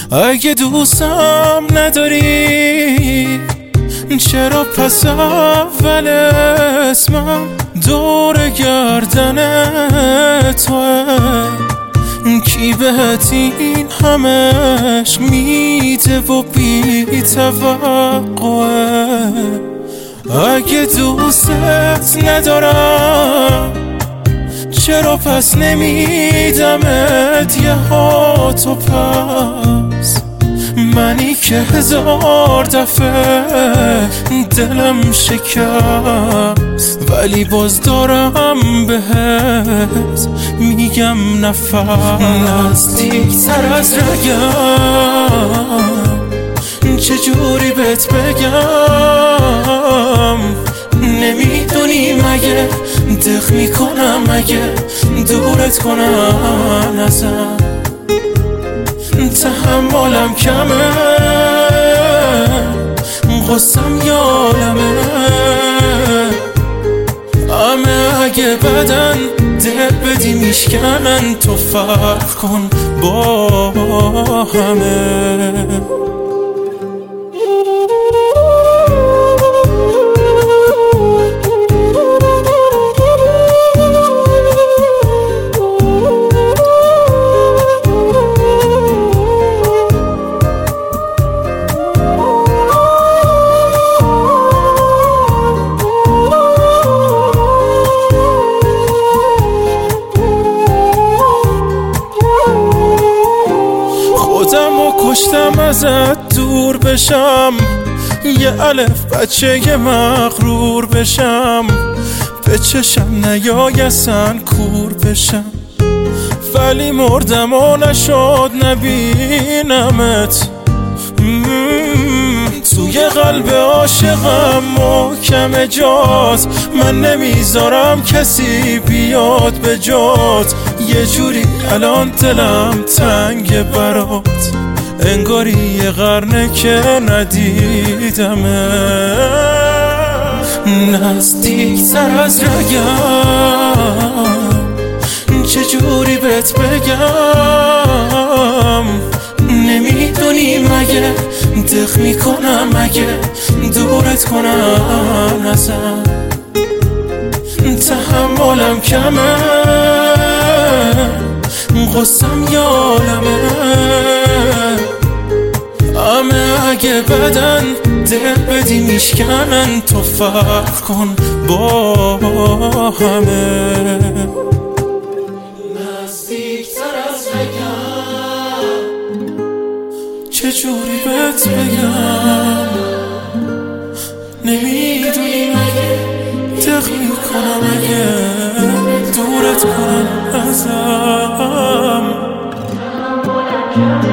اگه دوستم نداری چرا پس اول اسمم دور گردن توه؟ کی بهت این همش میده و بی توقعه؟ اگه دوستت ندارم چرا پس نمیدمت یه هات و پس؟ منی که 1000 دفعه دلم شکست ولی باز دارم بهت میگم نفس. نزدیکتر از رگم چجوری بهت بگم؟ نمیدونی مگه دق میکنم اگه دورت کنم ازم؟ تحملم کمه غصم یالمه همه اگه بدن دل بدی میشکنن تو فرق کن با همه. کشتم ازت دور بشم یه الف بچه مغرور بشم به چشم نیای اصلا کور بشم ولی مردم و نشد نبینمت. توی قلب عاشقم محکم جات من نمیذارم کسی بیاد به جات. یه جوری الان دلم تنگ برات انگاری یه قرنه که ندیدمه. نزدیکتر از رگم چجوری بهت بگم؟ نمیدونی مگه دق میکنم اگه دورت کنم ازم؟ تحملم کمه غصم یالمه همه اگه بدن دل بدی میشکنن تو فرق کن با همه. نزدیکتر از رگم چجوری بهت بگم؟ نمیدونی مگه دق میکنم اگه دورت کنم ازم؟